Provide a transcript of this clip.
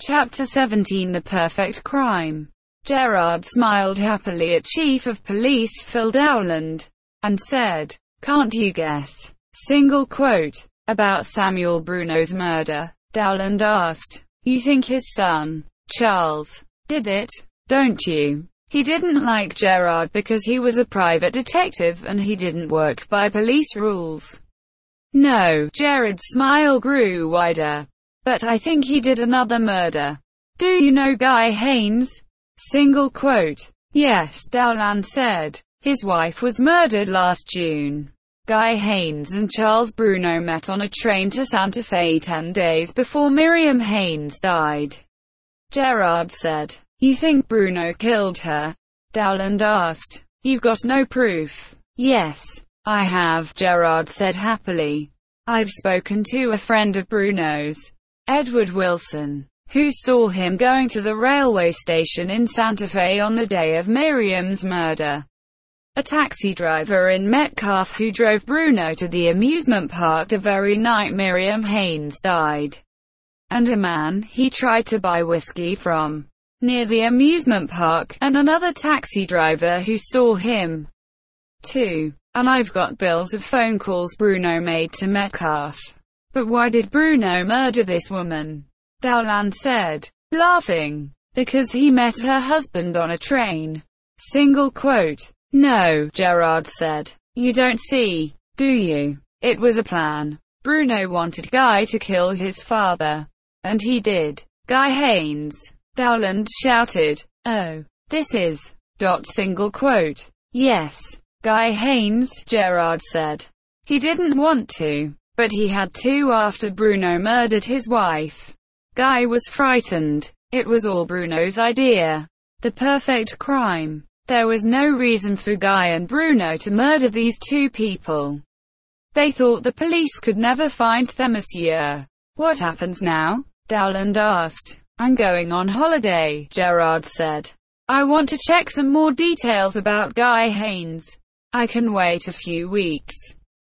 Chapter 17 The Perfect Crime. Gerard smiled happily at Chief of Police Phil Dowland, and said, "Can't you guess?" Single quote. About Samuel Bruno's murder, Dowland asked, "You think his son, Charles, did it, don't you?" He didn't like Gerard because he was a private detective and he didn't work by police rules. "No." Gerard's smile grew wider. "But I think he did another murder. Do you know Guy Haines?" Single quote. "Yes," Dowland said. "His wife was murdered last June." Guy Haines and Charles Bruno met on a train to Santa Fe 10 days before Miriam Haines died. Gerard said, "You think Bruno killed her?" Dowland asked. "You've got no proof." "Yes, I have," Gerard said happily. "I've spoken to a friend of Bruno's, Edward Wilson, who saw him going to the railway station in Santa Fe on the day of Miriam's murder. A taxi driver in Metcalfe who drove Bruno to the amusement park the very night Miriam Haines died. And a man he tried to buy whiskey from, near the amusement park, and another taxi driver who saw him, too. And I've got bills of phone calls Bruno made to Metcalfe." "But why did Bruno murder this woman?" Dowland said, laughing. "Because he met her husband on a train." Single quote. "No," Gerard said. "You don't see, do you? It was a plan. Bruno wanted Guy to kill his father. And he did." "Guy Haines!" Dowland shouted. "Oh, this is... .. Single quote. "Yes, Guy Haines," Gerard said. "He didn't want to, but he had to after Bruno murdered his wife. Guy was frightened. It was all Bruno's idea. The perfect crime. There was no reason for Guy and Bruno to murder these two people. They thought the police could never find them, monsieur." "What happens now?" Dowland asked. "I'm going on holiday," Gerard said. "I want to check some more details about Guy Haines. I can wait a few weeks."